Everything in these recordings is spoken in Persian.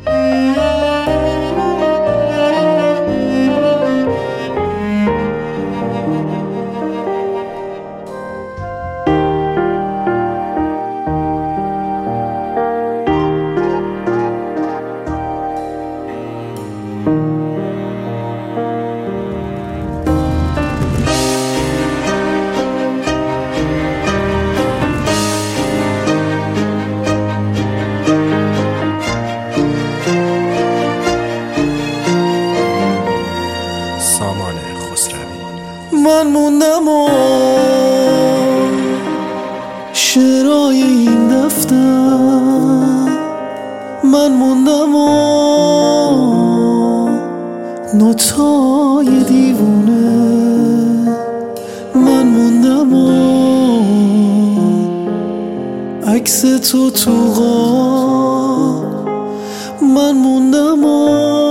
سامان خسروی. من موندم و شعرهای این دفتر، من موندم و نوتای دیوونه، من موندم و عکس تو تو غار، من موندم و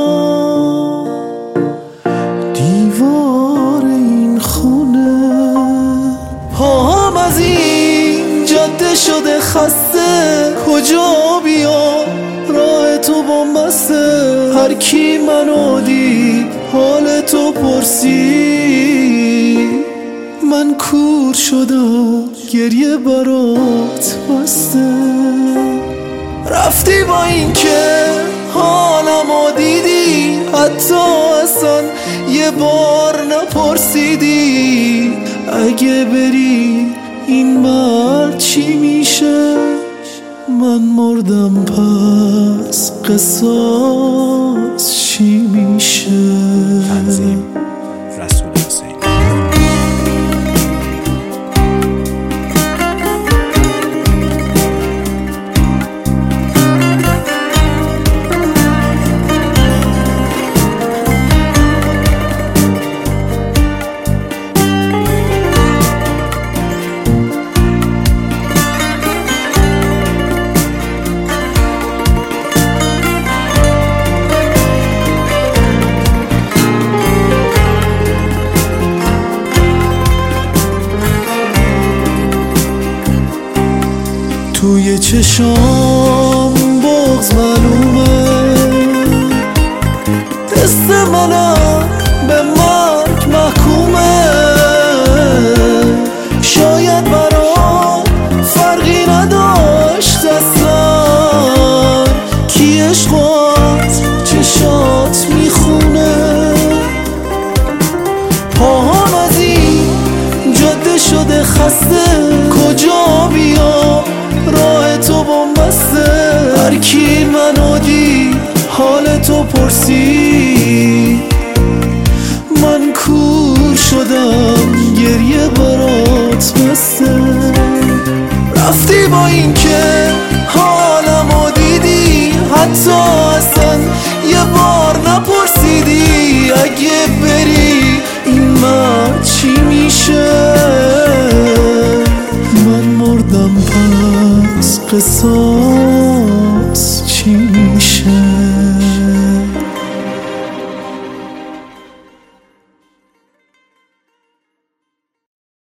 دیوار این خونه. پاهم از این جاده شده خسته، کجا بیام راه تو بومبسته. هر کی منو دید حال تو پرسید، من کور شدم گریه برات بسته. رفتی با این که حالمو دیدی، حتی اصلا یه بار نپرسیدی. اگه بری این مرد چی میشه؟ من مردم پس قصاص چی میشه؟ تنظیم رسول حسین. توی چشام بغض معلومه، دست منم به مرگ محکومه. شاید برام فرقی نداشت اصلا، کی عشقات چشات میخونه. پاهم از این جاده شده خسته، کجا بیام راه تو بومبسته. هر کی منو دید حال تو پرسید، من کور شدم گریه برات بسته. رفتی با این که حالمو دیدی، حتی اصلا یه بار نپرسیدی. اگه بری این مرد چی میشه؟ من مردم پس قصاص